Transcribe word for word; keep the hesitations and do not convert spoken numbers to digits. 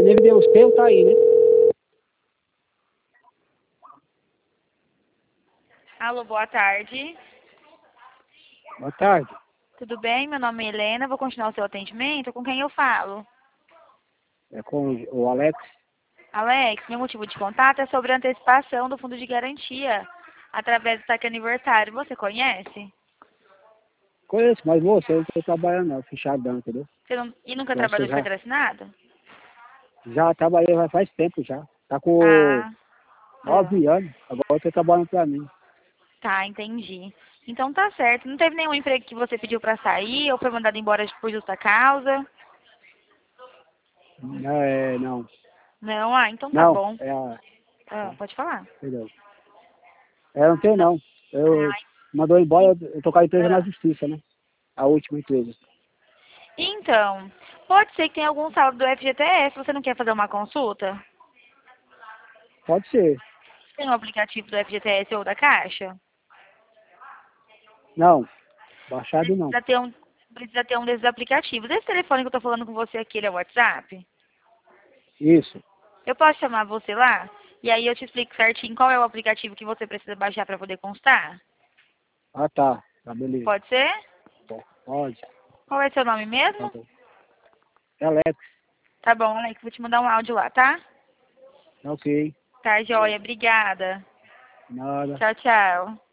nem vender os teus, tá aí, né? Alô, boa tarde. Boa tarde. Tudo bem? Meu nome é Helena, vou continuar o seu atendimento. Com quem eu falo? É com o Alex. Alex, meu motivo de contato é sobre a antecipação do fundo de garantia através do saque aniversário. Você conhece? Conheço, mas moço, eu não tô trabalhando não, fechadão, entendeu? Você não... E nunca Eu acho que trabalhou eu de já, carteira assinada? já trabalhei já faz tempo já. Tá com Ah, ah, nove anos, agora eu tô trabalhando pra mim. tá, entendi. Então tá certo. Não teve nenhum emprego que você pediu pra sair ou foi mandado embora por justa causa? Não, é, não. Não? Ah, então tá Não, bom. é a... Ah, Tá, pode falar. perdão. É, não tem Não. não. Eu Ah, mandou embora, eu tô com a empresa na ah. justiça, né? A última empresa. Então, pode ser que tenha algum saldo do F G T S. Você não quer fazer uma consulta? Pode ser. Tem um aplicativo do F G T S ou da Caixa? Não, baixado não. Precisa ter um, precisa ter um desses aplicativos. Esse telefone que eu tô falando com você aqui, ele é o WhatsApp? Isso. Eu posso chamar você lá? E aí eu te explico certinho qual é o aplicativo que você precisa baixar para poder constar? Ah, tá. Tá, beleza. Pode ser? Bom, pode. Qual é seu nome Tá mesmo? bom. É Alex. Tá bom, Alex, vou te mandar um áudio lá, tá? Ok. Tá, joia. Obrigada. Nada. Tchau, tchau.